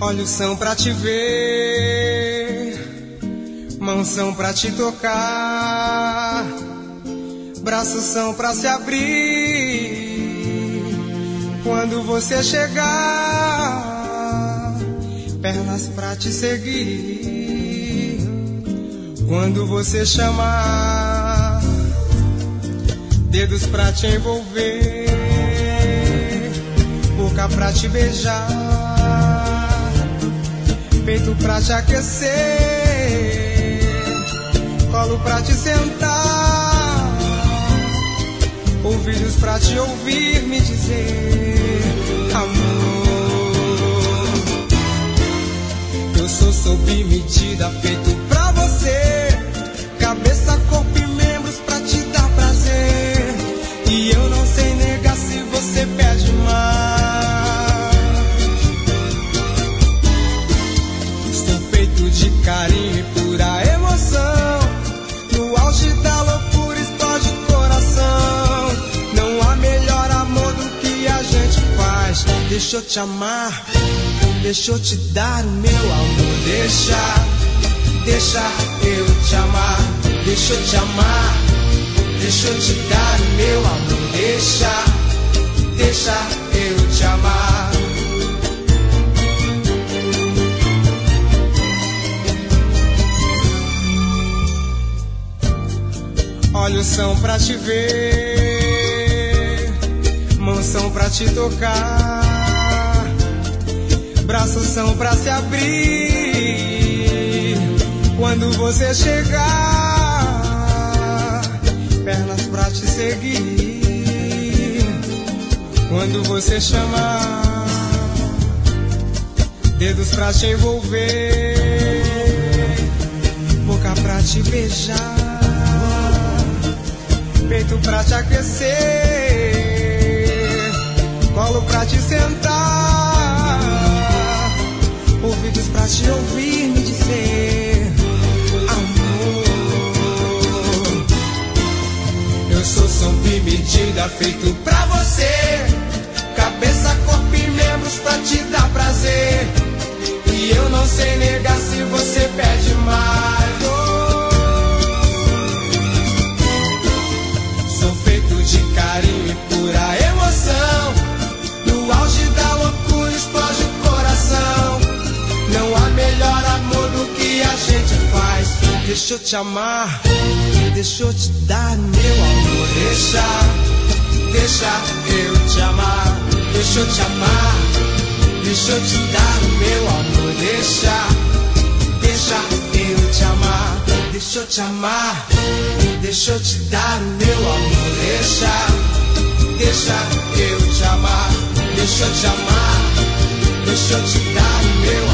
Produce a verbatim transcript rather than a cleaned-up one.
Olhos são pra te ver, mãos são pra te tocar, braços são pra se abrir quando você chegar, pernas pra te seguir quando você chamar, dedos pra te envolver, boca pra te beijar, peito pra te aquecer, colo pra te sentar, ouvidos pra te ouvir me dizer: amor, eu sou sob medida, feito pra você, cabeça, corpo e membros pra te dar prazer, e eu não sei negar se você pede mais. De carinho e pura emoção, no auge da loucura explode o coração. Não há melhor amor do que a gente faz. Deixa eu te amar, deixa eu te dar o meu amor. Deixa, deixa eu te amar, deixa eu te amar, deixa eu te dar o meu amor. Deixa, deixa eu te amar. Olhos são pra te ver, mãos são pra te tocar, braços são pra se abrir quando você chegar, pernas pra te seguir quando você chamar, dedos pra te envolver, boca pra te beijar, peito pra te aquecer, colo pra te sentar, ouvidos pra te ouvir me dizer: amor, eu sou sob medida, feito pra você, cabeça, corpo e membros pra te dar prazer, e eu não sei negar se você pede mais. De carinho e pura emoção, no auge da loucura explode o coração. Não há melhor amor do que a gente faz. Deixa eu te amar, deixa eu te dar meu amor. Deixa, deixa eu te amar, deixa eu te amar, deixa eu te dar o meu amor. Deixa, deixa eu te amar, deixa eu te amar, deixa eu te dar o meu amor. Deixa, deixa eu te amar, deixa eu te amar, deixa eu te dar o meu